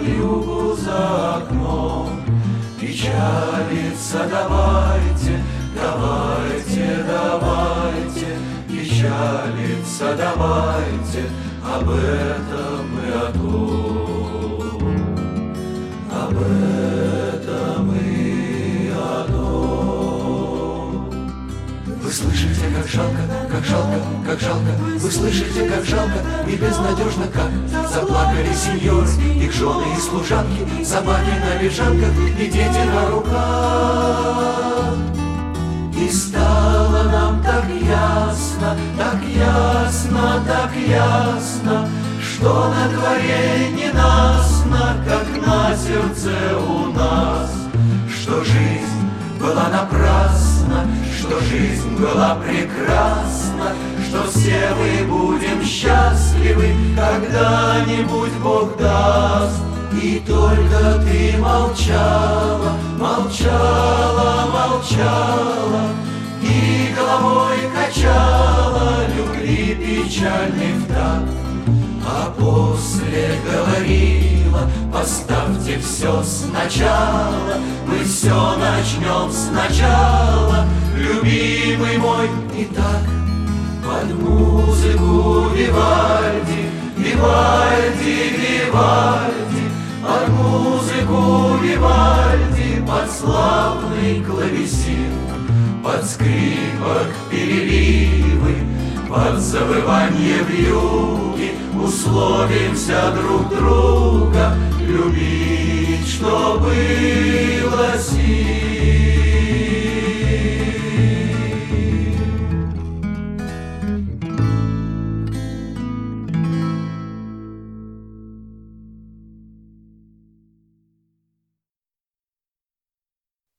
вьюгу за окном. Печалиться давайте, давайте, давайте, печалиться давайте об этом и о том, об этом и о том. Вы слышите, как жалко, как жалко, как жалко, вы слышите, как жалко и безнадежно, как заплакали сеньоры, их жены и служанки, собаки на лежанках и дети на руках. И стало нам так ясно, так ясно, так ясно, что на дворе ненастно, как на сердце у нас, что жизнь была напрасна, что жизнь была прекрасна, что все мы будем счастливы, когда-нибудь Бог даст. И только ты молчала, молчала, молчала, и головой качала любви печальный втакт. А после говорила: поставьте все сначала, мы все начнем сначала, любимый мой. Итак, под музыку Вивальди, Вивальди, Вивальди, под музыку Вивальди, под славный клавесин, под скрипок переливы, под завывание вьюги условимся друг друга любить, что было.